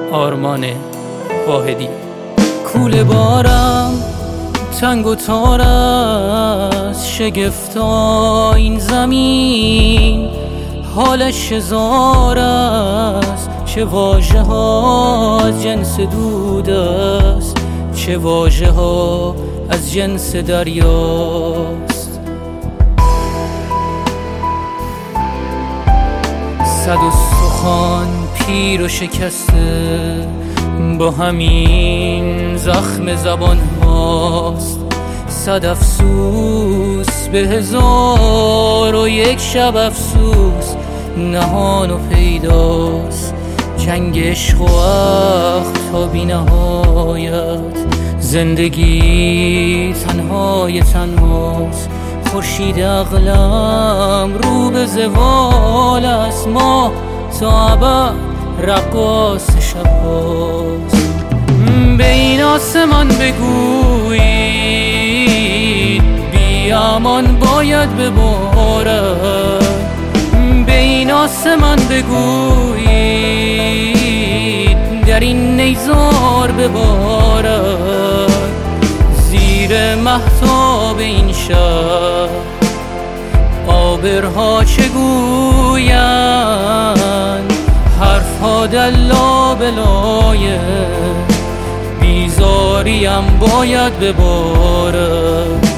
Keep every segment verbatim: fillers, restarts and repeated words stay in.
آرمان واحدی. کوله بارم تنگ و تار است، شگفتا این زمین حالش هزار است. چه واژه ها از جنس دود است، چه واژه ها از جنس دریاست. صد و سخان پیر و شکسته با همین زخم زبان هاست. صد افسوس به هزار و یک شب افسوس نهان و پیداست. جنگ عشق و وقت تا بی نهایت، زندگی تنهای تنهاست. خورشید عقلم رو به زوال است، ما تا ابد رقاص شب‌هاست. به این آسمان بگویید بی امان باید ببارد. به این آسمان بگویید در این نیزار ببارد. زیر مهتاب این شب آبرها چه گویند، حرفها دلا بلایه بیزاریم باید ببارد.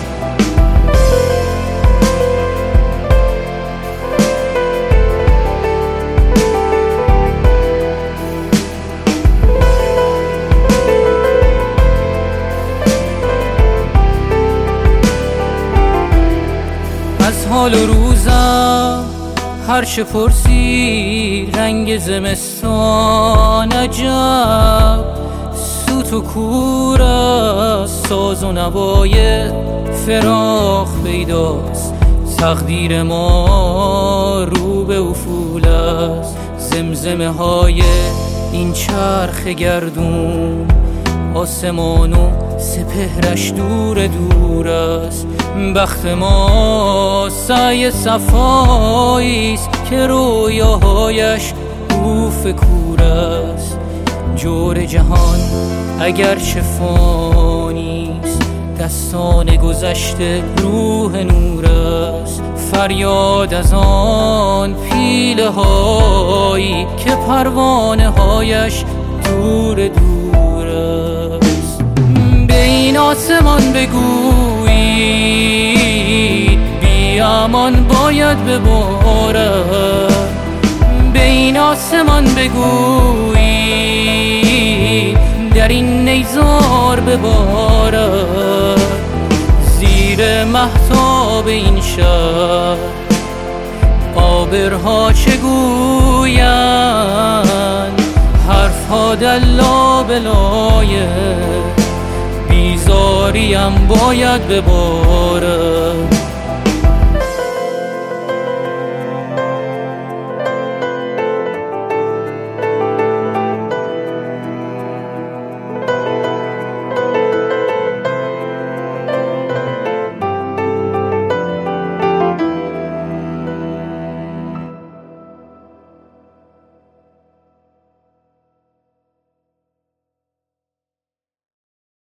از حال و روزم هر چه پرسی رنگ زمستان عجب. سوت و کور است، ساز و نوای فراق پیداست. تقدیر ما رو به افول است، زمزمه های این چرخ گردون. آسمان و سپهرش دور دور است، بخت ما سعی صفاییست که رویاهایش اوف کور است. جور جهان اگرچه فانیست، دستان گذشته روح نور است. فریاد از آن پیله هایی که پروانه هایش دور دور است. به این آسمان بگویید بی امان باید ببارد. به این آسمان بگویید در این نیزار ببارد. زیر مهتاب این شب آبرها چه گویند، حرفها دلا بلایه بیزاریم باید ببارد.